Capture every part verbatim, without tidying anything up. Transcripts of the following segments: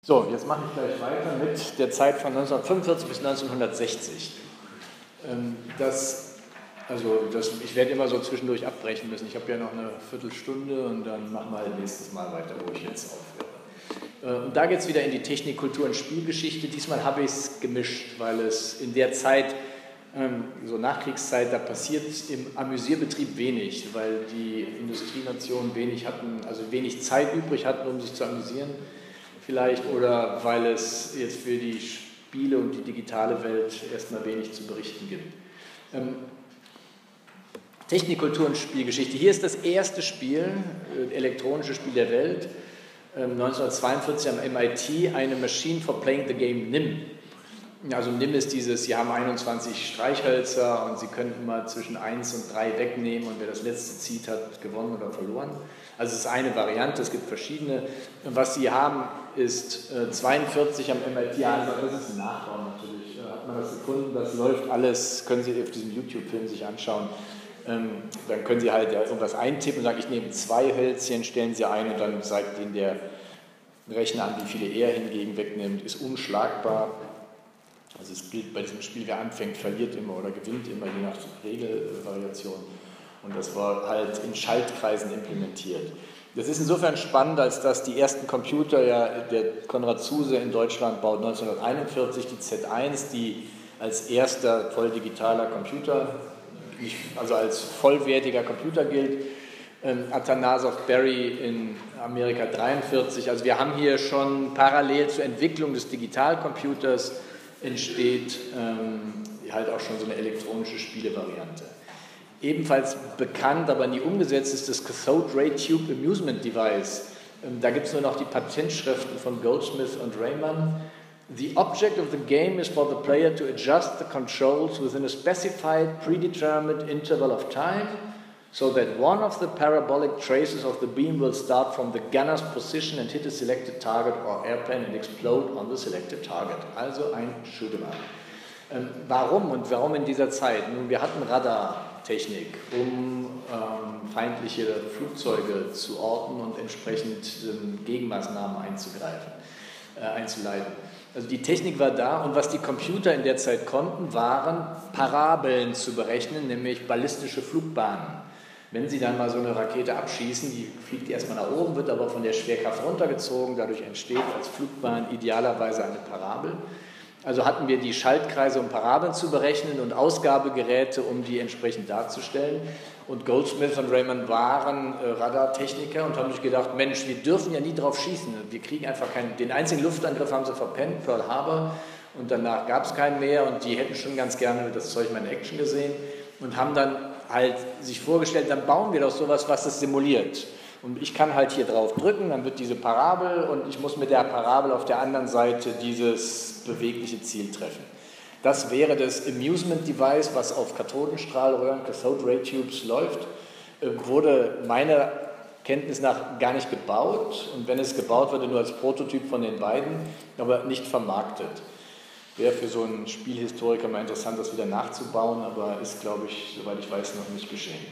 So, jetzt mache ich gleich weiter mit der Zeit von neunzehnhundertfünfundvierzig bis neunzehnhundertsechzig. Das, also das, ich werde immer so zwischendurch abbrechen müssen. Ich habe ja noch eine Viertelstunde und dann machen wir halt nächstes Mal weiter, wo ich jetzt aufhöre. Und da geht es wieder in die Technik, Kultur und Spielgeschichte. Diesmal habe ich es gemischt, weil es in der Zeit, so Nachkriegszeit, da passiert im Amüsierbetrieb wenig, weil die Industrienationen wenig hatten, also wenig Zeit übrig hatten, um sich zu amüsieren. Vielleicht, oder weil es jetzt für die Spiele und die digitale Welt erstmal wenig zu berichten gibt. Ähm, Technik, Kultur und Spielgeschichte. Hier ist das erste Spiel, äh, elektronische Spiel der Welt, ähm, neunzehnhundertzweiundvierzig am M I T, eine Machine for Playing the Game N I M. Also N I M ist dieses, Sie haben einundzwanzig Streichhölzer und Sie können immer zwischen eins und drei wegnehmen und wer das letzte zieht, hat gewonnen oder verloren. Also es ist eine Variante, es gibt verschiedene. Was Sie haben, ist äh, zweiundvierzig am M I T, also das ist ein Nachbau natürlich, äh, hat man das gefunden, das läuft alles, können Sie auf diesem YouTube-Film sich anschauen. Ähm, dann können Sie halt ja, irgendwas eintippen und sagen, ich nehme zwei Hölzchen, stellen Sie ein und dann zeigt Ihnen der Rechner an, wie viele er hingegen wegnimmt, ist unschlagbar. Also es gilt bei diesem Spiel, wer anfängt, verliert immer oder gewinnt immer, je nach Regelvariation. Und das war halt in Schaltkreisen implementiert. Das ist insofern spannend, als dass die ersten Computer, ja, der Konrad Zuse in Deutschland baut neunzehnhunderteinundvierzig die Z eins, die als erster voll digitaler Computer, also als vollwertiger Computer gilt. Ähm, Atanasoff Berry in Amerika dreiundvierzig. Also wir haben hier schon parallel zur Entwicklung des Digitalcomputers entsteht ähm, halt auch schon so eine elektronische Spielevariante. Ebenfalls bekannt, aber nie umgesetzt ist das Cathode Ray Tube Amusement Device. Ähm, da gibt es nur noch die Patentschriften von Goldsmith und Raman. The object of the game is for the player to adjust the controls within a specified predetermined interval of time, so that one of the parabolic traces of the beam will start from the gunner's position and hit a selected target or airplane and explode on the selected target. Also ein Shoot'em up. Ähm, warum und warum in dieser Zeit? Nun, wir hatten Radartechnik, um ähm, feindliche Flugzeuge zu orten und entsprechend ähm, Gegenmaßnahmen einzugreifen, äh, einzuleiten. Also die Technik war da und was die Computer in der Zeit konnten, waren Parabeln zu berechnen, nämlich ballistische Flugbahnen. Wenn Sie dann mal so eine Rakete abschießen, die fliegt erstmal nach oben, wird aber von der Schwerkraft runtergezogen, dadurch entsteht als Flugbahn idealerweise eine Parabel. Also hatten wir die Schaltkreise, um Parabeln zu berechnen und Ausgabegeräte, um die entsprechend darzustellen. Und Goldsmith und Raman waren äh, Radartechniker und haben sich gedacht, Mensch, wir dürfen ja nie drauf schießen. Wir kriegen einfach keinen, den einzigen Luftangriff haben sie verpennt, Pearl Harbor, und danach gab es keinen mehr und die hätten schon ganz gerne das Zeug mal in Action gesehen und haben dann halt sich vorgestellt, dann bauen wir doch sowas, was es simuliert. Und ich kann halt hier drauf drücken, dann wird diese Parabel und ich muss mit der Parabel auf der anderen Seite dieses bewegliche Ziel treffen. Das wäre das Amusement Device, was auf Kathodenstrahlröhren, Cathode Ray Tubes läuft, wurde meiner Kenntnis nach gar nicht gebaut und wenn es gebaut wurde, nur als Prototyp von den beiden, aber nicht vermarktet. Wäre für so einen Spielhistoriker mal interessant, das wieder nachzubauen, aber ist, glaube ich, soweit ich weiß, noch nicht geschehen.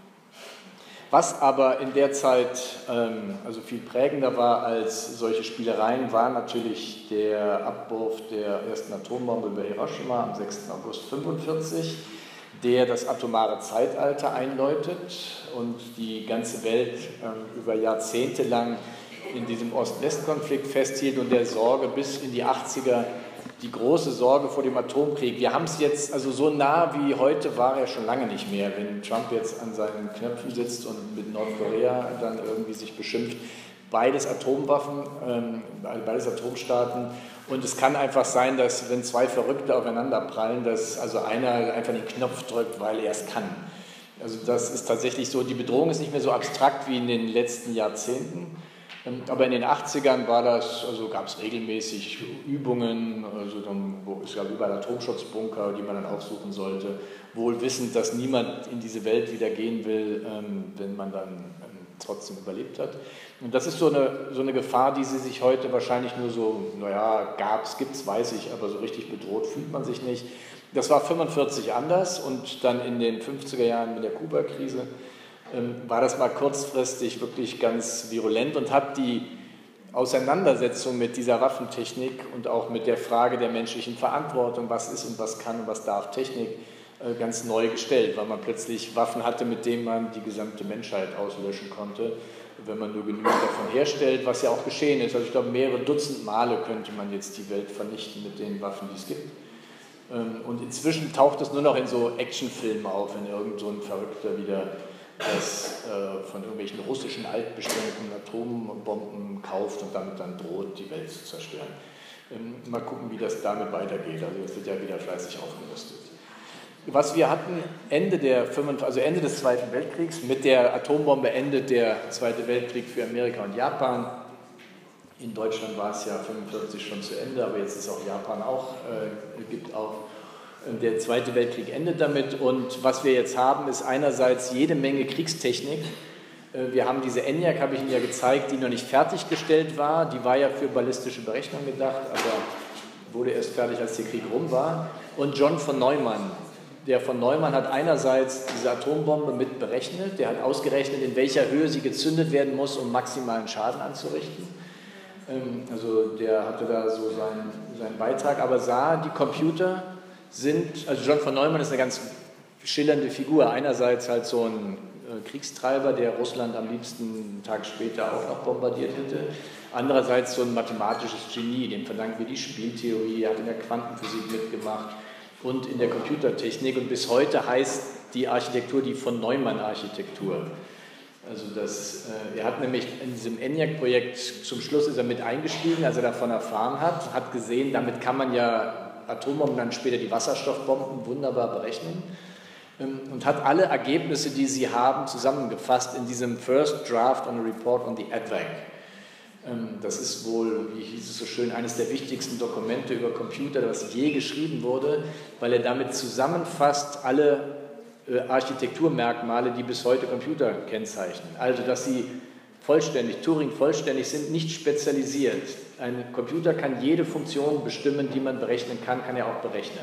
Was aber in der Zeit ähm, also viel prägender war als solche Spielereien, war natürlich der Abwurf der ersten Atombombe über Hiroshima am sechsten August neunzehnhundertfünfundvierzig, der das atomare Zeitalter einläutet und die ganze Welt ähm, über Jahrzehnte lang in diesem Ost-West-Konflikt festhielt und der Sorge bis in die achtziger, die große Sorge vor dem Atomkrieg. Wir haben es jetzt, also so nah wie heute war er schon lange nicht mehr, wenn Trump jetzt an seinen Knöpfen sitzt und mit Nordkorea dann irgendwie sich beschimpft. Beides Atomwaffen, ähm, beides Atomstaaten und es kann einfach sein, dass wenn zwei Verrückte aufeinander prallen, dass also einer einfach den Knopf drückt, weil er es kann. Also das ist tatsächlich so, die Bedrohung ist nicht mehr so abstrakt wie in den letzten Jahrzehnten. Aber in den achtzigern war das, also gab es regelmäßig Übungen, also dann, wo, es gab überall Atomschutzbunker, die man dann aufsuchen sollte, wohl wissend, dass niemand in diese Welt wieder gehen will, ähm, wenn man dann ähm, trotzdem überlebt hat. Und das ist so eine, so eine Gefahr, die sie sich heute wahrscheinlich nur so, naja, gab es, gibt es, weiß ich, aber so richtig bedroht fühlt man sich nicht. Das war fünfundvierzig anders und dann in den fünfziger Jahren mit der Kuba-Krise war das mal kurzfristig wirklich ganz virulent und hat die Auseinandersetzung mit dieser Waffentechnik und auch mit der Frage der menschlichen Verantwortung, was ist und was kann und was darf Technik, ganz neu gestellt, weil man plötzlich Waffen hatte, mit denen man die gesamte Menschheit auslöschen konnte, wenn man nur genügend davon herstellt, was ja auch geschehen ist. Also ich glaube, mehrere Dutzend Male könnte man jetzt die Welt vernichten mit den Waffen, die es gibt. Und inzwischen taucht es nur noch in so Actionfilmen auf, wenn irgend so ein Verrückter wieder das äh, von irgendwelchen russischen altbeständigen Atombomben kauft und damit dann droht, die Welt zu zerstören. Ähm, mal gucken, wie das damit weitergeht. Also jetzt wird ja wieder fleißig aufgerüstet. Was wir hatten Ende, der, also Ende des Zweiten Weltkriegs, mit der Atombombe endet der Zweite Weltkrieg für Amerika und Japan. In Deutschland war es ja fünfundvierzig schon zu Ende, aber jetzt ist auch Japan auch, äh, gibt auch. Der Zweite Weltkrieg endet damit und was wir jetzt haben, ist einerseits jede Menge Kriegstechnik. Wir haben diese ENIAC, habe ich Ihnen ja gezeigt, die noch nicht fertiggestellt war. Die war ja für ballistische Berechnungen gedacht, aber wurde erst fertig, als der Krieg rum war. Und John von Neumann. Der von Neumann hat einerseits diese Atombombe mit berechnet, der hat ausgerechnet, in welcher Höhe sie gezündet werden muss, um maximalen Schaden anzurichten. Also der hatte da so seinen, seinen Beitrag, aber sah, die Computer sind, also John von Neumann ist eine ganz schillernde Figur. Einerseits halt so ein Kriegstreiber, der Russland am liebsten einen Tag später auch noch bombardiert hätte. Andererseits so ein mathematisches Genie, dem verdanken wir die Spieltheorie, er hat in der Quantenphysik mitgemacht und in der Computertechnik. Und bis heute heißt die Architektur die von Neumann-Architektur. Also das, äh, er hat nämlich in diesem ENIAC-Projekt, zum Schluss ist er mit eingestiegen, als er davon erfahren hat, hat gesehen, damit kann man ja Atombomben, dann später die Wasserstoffbomben wunderbar berechnen und hat alle Ergebnisse, die sie haben, zusammengefasst in diesem First Draft on a Report on the A D V A C. Das ist wohl, wie hieß es so schön, eines der wichtigsten Dokumente über Computer, das je geschrieben wurde, weil er damit zusammenfasst alle Architekturmerkmale, die bis heute Computer kennzeichnen. Also, dass sie vollständig, Turing vollständig sind, nicht spezialisiert. Ein Computer kann jede Funktion bestimmen, die man berechnen kann, kann er auch berechnen.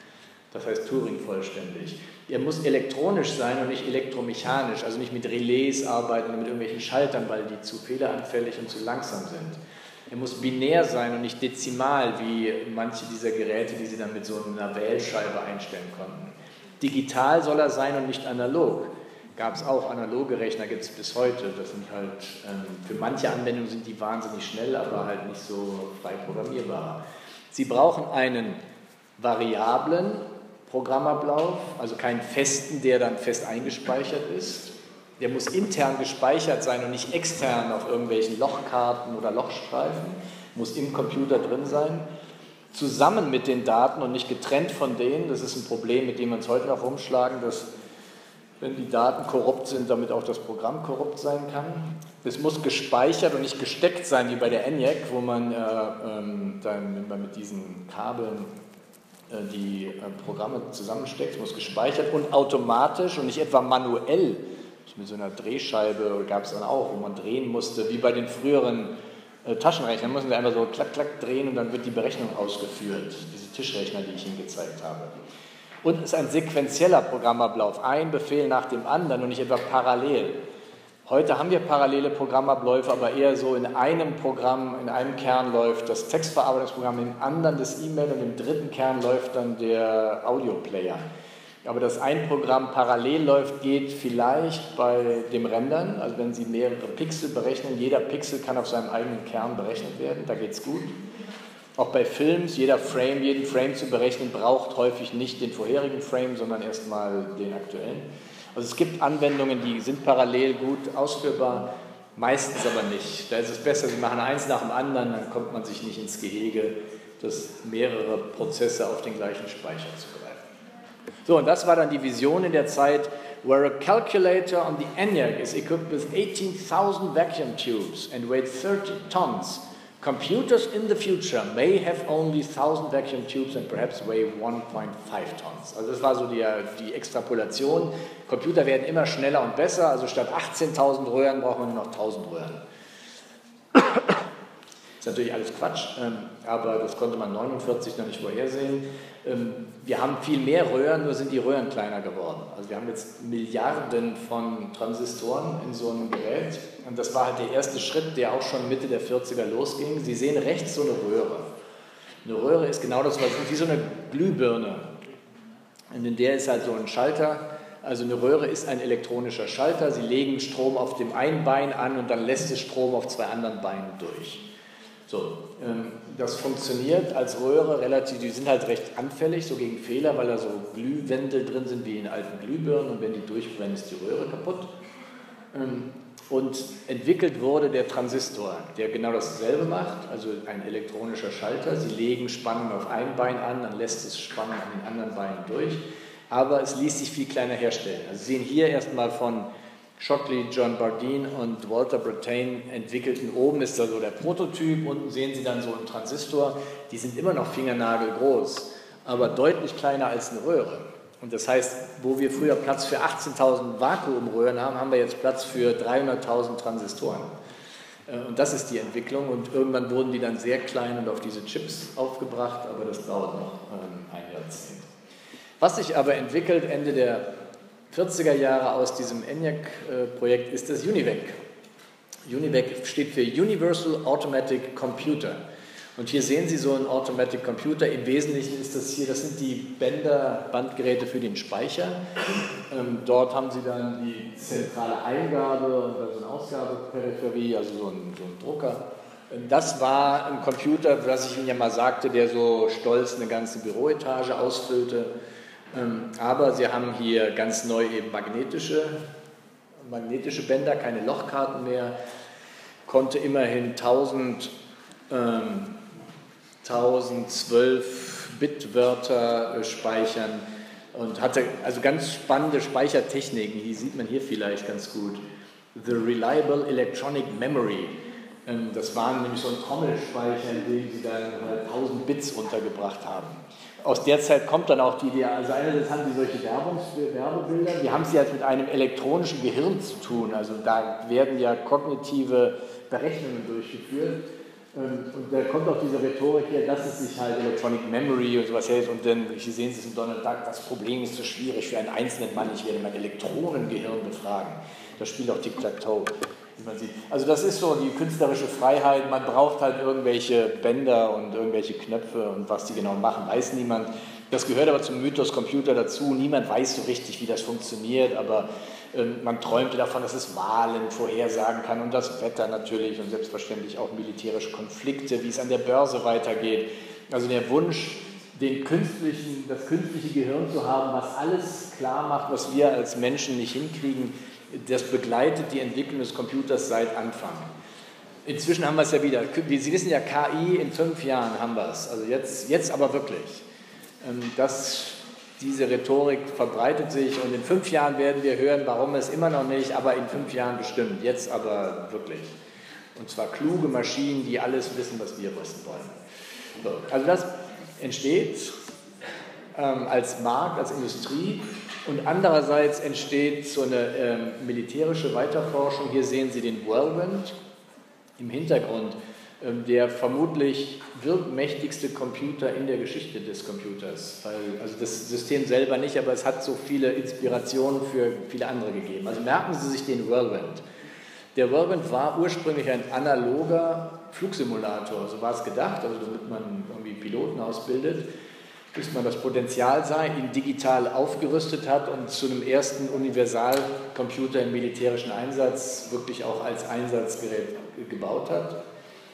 Das heißt Turing vollständig. Er muss elektronisch sein und nicht elektromechanisch, also nicht mit Relais arbeiten oder mit irgendwelchen Schaltern, weil die zu fehleranfällig und zu langsam sind. Er muss binär sein und nicht dezimal, wie manche dieser Geräte, die Sie dann mit so einer Wählscheibe einstellen konnten. Digital soll er sein und nicht analog. Gab es auch analoge Rechner, gibt es bis heute. Das sind halt, ähm, für manche Anwendungen sind die wahnsinnig schnell, aber halt nicht so frei programmierbar. Sie brauchen einen variablen Programmablauf, also keinen festen, der dann fest eingespeichert ist. Der muss intern gespeichert sein und nicht extern auf irgendwelchen Lochkarten oder Lochstreifen, muss im Computer drin sein. Zusammen mit den Daten und nicht getrennt von denen, das ist ein Problem, mit dem wir uns heute noch rumschlagen, dass wenn die Daten korrupt sind, damit auch das Programm korrupt sein kann. Es muss gespeichert und nicht gesteckt sein, wie bei der ENIAC, wo man äh, ähm, dann, wenn man mit diesen Kabeln äh, die äh, Programme zusammensteckt, muss gespeichert und automatisch und nicht etwa manuell, mit so einer Drehscheibe gab es dann auch, wo man drehen musste, wie bei den früheren äh, Taschenrechnern, müssen wir einfach so klack, klack drehen und dann wird die Berechnung ausgeführt, diese Tischrechner, die ich Ihnen gezeigt habe. Und es ist ein sequenzieller Programmablauf, ein Befehl nach dem anderen und nicht etwa parallel. Heute haben wir parallele Programmabläufe, aber eher so in einem Programm, in einem Kern läuft das Textverarbeitungsprogramm, im anderen das E-Mail und im dritten Kern läuft dann der Audioplayer. Aber dass ein Programm parallel läuft, geht vielleicht bei dem Rendern, also wenn Sie mehrere Pixel berechnen, jeder Pixel kann auf seinem eigenen Kern berechnet werden, da geht es gut. Auch bei Films, jeder Frame, jeden Frame zu berechnen, braucht häufig nicht den vorherigen Frame, sondern erstmal den aktuellen. Also es gibt Anwendungen, die sind parallel gut ausführbar, meistens aber nicht. Da ist es besser, Sie machen eins nach dem anderen, dann kommt man sich nicht ins Gehege, das mehrere Prozesse auf den gleichen Speicher zu greifen. So, und das war dann die Vision in der Zeit, where a calculator on the ENIAC is equipped with eighteen thousand vacuum tubes and weighs thirty tons. Computers in the future may have only one thousand vacuum tubes and perhaps weigh one point five tons. Also das war so die, die Extrapolation. Computer werden immer schneller und besser, also statt achtzehntausend Röhren braucht man nur noch tausend Röhren. ist natürlich alles Quatsch, ähm, aber das konnte man neunundvierzig noch nicht vorhersehen. Ähm, wir haben viel mehr Röhren, nur sind die Röhren kleiner geworden. Also wir haben jetzt Milliarden von Transistoren in so einem Gerät und das war halt der erste Schritt, der auch schon Mitte der vierziger losging. Sie sehen rechts so eine Röhre. Eine Röhre ist genau das, was wie so eine Glühbirne. Und in der ist halt so ein Schalter. Also eine Röhre ist ein elektronischer Schalter. Sie legen Strom auf dem einen Bein an und dann lässt es Strom auf zwei anderen Beinen durch. So, ähm, das funktioniert als Röhre relativ, die sind halt recht anfällig, so gegen Fehler, weil da so Glühwendel drin sind wie in alten Glühbirnen und wenn die durchbrennen, ist die Röhre kaputt. Ähm, Und entwickelt wurde der Transistor, der genau dasselbe macht, also ein elektronischer Schalter. Sie legen Spannung auf ein Bein an, dann lässt es Spannung an den anderen Beinen durch, aber es ließ sich viel kleiner herstellen. Also Sie sehen hier erstmal von Shockley, John Bardeen und Walter Brattain entwickelten. Oben ist da so der Prototyp, unten sehen Sie dann so einen Transistor. Die sind immer noch fingernagelgroß, aber deutlich kleiner als eine Röhre. Und das heißt, wo wir früher Platz für achtzehntausend Vakuumröhren haben, haben wir jetzt Platz für dreihunderttausend Transistoren. Und das ist die Entwicklung. Und irgendwann wurden die dann sehr klein und auf diese Chips aufgebracht, aber das dauert noch ein Jahrzehnt. Was sich aber entwickelt Ende der vierziger Jahre aus diesem ENIAC-Projekt ist das UNIVAC. UNIVAC steht für Universal Automatic Computer. Und hier sehen Sie so einen Automatic Computer. Im Wesentlichen ist das hier, das sind die Bänder, Bandgeräte für den Speicher. Ähm, dort haben Sie dann die zentrale Eingabe und dann so eine Ausgabeperipherie, also so ein, so ein Drucker. Das war ein Computer, was ich Ihnen ja mal sagte, der so stolz eine ganze Büroetage ausfüllte. Ähm, aber Sie haben hier ganz neu eben magnetische, magnetische Bänder, keine Lochkarten mehr, konnte immerhin tausend ähm, tausendzwölf Bitwörter äh, speichern und hatte also ganz spannende Speichertechniken, die sieht man hier vielleicht ganz gut. The Reliable Electronic Memory, ähm, das waren nämlich so ein Trommelspeicher, in dem sie dann halt tausend Bits untergebracht haben. Aus der Zeit kommt dann auch die Idee, also einerseits haben sie solche Werbungs- Werbebilder, die haben sie halt mit einem elektronischen Gehirn zu tun, also da werden ja kognitive Berechnungen durchgeführt. Und da kommt auch diese Rhetorik hier, dass es sich halt Electronic Memory und sowas hält. Und dann, hier sehen Sie es in Donald Duck, das Problem ist so schwierig für einen einzelnen Mann, ich werde mein Elektronengehirn befragen. Da spielt auch Tic-Tac-Toe, wie man sieht. Also das ist so die künstlerische Freiheit, man braucht halt irgendwelche Bänder und irgendwelche Knöpfe und was die genau machen, weiß niemand. Das gehört aber zum Mythos Computer dazu, niemand weiß so richtig, wie das funktioniert, aber man träumte davon, dass es Wahlen vorhersagen kann und das Wetter natürlich und selbstverständlich auch militärische Konflikte, wie es an der Börse weitergeht. Also der Wunsch, den künstlichen, das künstliche Gehirn zu haben, was alles klar macht, was wir als Menschen nicht hinkriegen, das begleitet die Entwicklung des Computers seit Anfang. Inzwischen haben wir es ja wieder. Sie wissen ja, K I in fünf Jahren haben wir es. Also jetzt, jetzt aber wirklich. Das Diese Rhetorik verbreitet sich und in fünf Jahren werden wir hören, warum es immer noch nicht, aber in fünf Jahren bestimmt, jetzt aber wirklich. Und zwar kluge Maschinen, die alles wissen, was wir wissen wollen. So, also das entsteht ähm, als Markt, als Industrie und andererseits entsteht so eine ähm, militärische Weiterforschung. Hier sehen Sie den Whirlwind im Hintergrund, ähm, der vermutlich wirkmächtigste Computer in der Geschichte des Computers. Weil, also das System selber nicht, aber es hat so viele Inspirationen für viele andere gegeben. Also merken Sie sich den Whirlwind. Der Whirlwind war ursprünglich ein analoger Flugsimulator, so war es gedacht, also damit man irgendwie Piloten ausbildet, bis man das Potenzial sah, ihn digital aufgerüstet hat und zu einem ersten Universalcomputer im militärischen Einsatz wirklich auch als Einsatzgerät gebaut hat.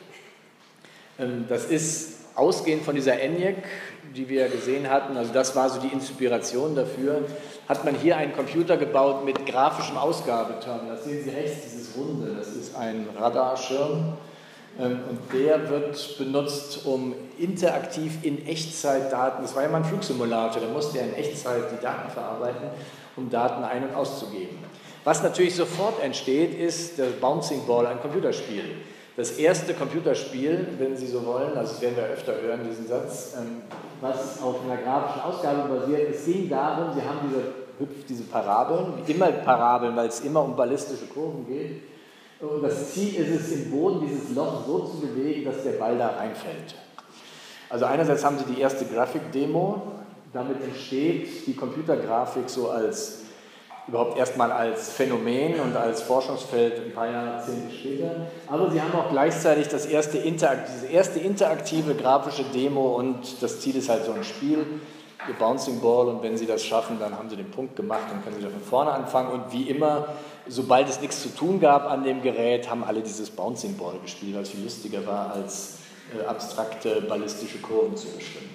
Das ist ausgehend von dieser ENIAC, die wir gesehen hatten, also das war so die Inspiration dafür, hat man hier einen Computer gebaut mit grafischem Ausgabeterminal. Das sehen Sie rechts, dieses Runde, das ist ein Radarschirm und der wird benutzt, um interaktiv in Echtzeit Daten, das war ja mal ein Flugsimulator, da musste er in Echtzeit die Daten verarbeiten, um Daten ein- und auszugeben. Was natürlich sofort entsteht, ist der Bouncing Ball, ein Computerspiel. Das erste Computerspiel, wenn Sie so wollen, also das werden wir öfter hören, diesen Satz, was auf einer grafischen Ausgabe basiert. Es ging darum, Sie haben diese, diese Parabeln, immer Parabeln, weil es immer um ballistische Kurven geht. Und das Ziel ist es, im Boden dieses Loch so zu bewegen, dass der Ball da reinfällt. Also einerseits haben Sie die erste Grafikdemo, damit entsteht die Computergrafik so als überhaupt erstmal als Phänomen und als Forschungsfeld ein paar Jahrzehnte später. Aber Sie haben auch gleichzeitig das erste Interakt, diese erste interaktive grafische Demo und das Ziel ist halt so ein Spiel, Ihr Bouncing Ball, und wenn Sie das schaffen, dann haben Sie den Punkt gemacht und können Sie da von vorne anfangen. Und wie immer, sobald es nichts zu tun gab an dem Gerät, haben alle dieses Bouncing Ball gespielt, weil es viel lustiger war, als äh, abstrakte ballistische Kurven zu bestimmen.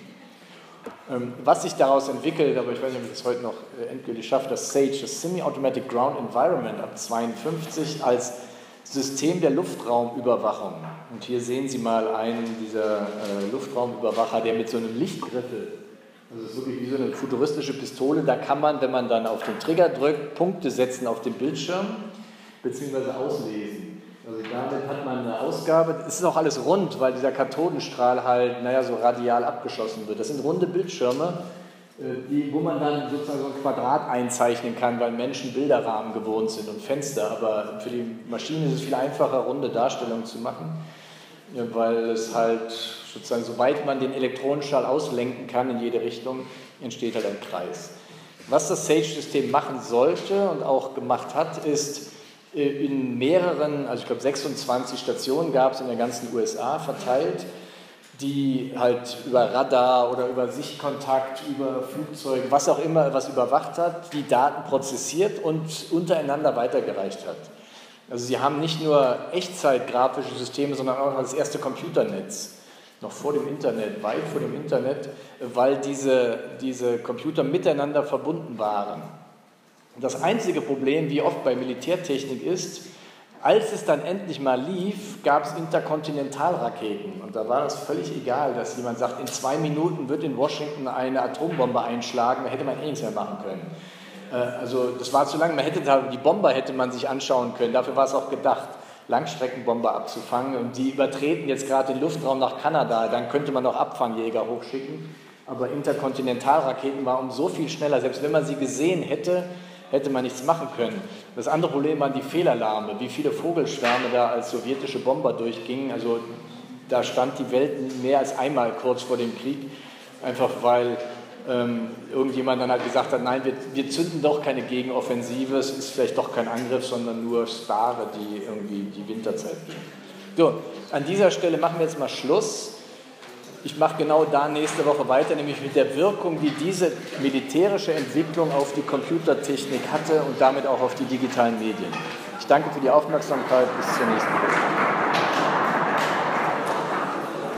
Was sich daraus entwickelt, aber ich weiß nicht, ob ich das heute noch endgültig schaffe, das SAGE, das Semi-Automatic Ground Environment ab zweiundfünfzig als System der Luftraumüberwachung. Und hier sehen Sie mal einen dieser äh, Luftraumüberwacher, der mit so einem Lichtgriffel, also es ist wirklich wie so eine futuristische Pistole, da kann man, wenn man dann auf den Trigger drückt, Punkte setzen auf dem Bildschirm, beziehungsweise auslesen. Also damit hat man eine Ausgabe, es ist auch alles rund, weil dieser Kathodenstrahl halt, naja, so radial abgeschossen wird. Das sind runde Bildschirme, die, wo man dann sozusagen so ein Quadrat einzeichnen kann, weil Menschen Bilderrahmen gewohnt sind und Fenster. Aber für die Maschine ist es viel einfacher, runde Darstellungen zu machen, weil es halt sozusagen, sobald man den Elektronenstrahl auslenken kann in jede Richtung, entsteht halt ein Kreis. Was das SAGE-System machen sollte und auch gemacht hat, ist, in mehreren, also ich glaube sechsundzwanzig Stationen gab es in der ganzen U S A verteilt, die halt über Radar oder über Sichtkontakt, über Flugzeuge, was auch immer, was überwacht hat, die Daten prozessiert und untereinander weitergereicht hat. Also sie haben nicht nur echtzeitgrafische Systeme, sondern auch das erste Computernetz, noch vor dem Internet, weit vor dem Internet, weil diese, diese Computer miteinander verbunden waren. Das einzige Problem, wie oft bei Militärtechnik ist, als es dann endlich mal lief, gab es Interkontinentalraketen. Und da war es völlig egal, dass jemand sagt, in zwei Minuten wird in Washington eine Atombombe einschlagen, da hätte man eh nichts mehr machen können. Also das war zu lang, man hätte da, die Bomber hätte man sich anschauen können, dafür war es auch gedacht, Langstreckenbomber abzufangen. Und die übertreten jetzt gerade den Luftraum nach Kanada, dann könnte man noch Abfangjäger hochschicken. Aber Interkontinentalraketen waren um so viel schneller, selbst wenn man sie gesehen hätte, hätte man nichts machen können. Das andere Problem waren die Fehlalarme, wie viele Vogelschwärme da als sowjetische Bomber durchgingen. Also da stand die Welt mehr als einmal kurz vor dem Krieg, einfach weil ähm, irgendjemand dann halt gesagt hat, nein, wir, wir zünden doch keine Gegenoffensive, es ist vielleicht doch kein Angriff, sondern nur Stare, die irgendwie die Winterzeit gehen. So, an dieser Stelle machen wir jetzt mal Schluss. Ich mache genau da nächste Woche weiter, nämlich mit der Wirkung, die diese militärische Entwicklung auf die Computertechnik hatte und damit auch auf die digitalen Medien. Ich danke für die Aufmerksamkeit. Bis zur nächsten Woche.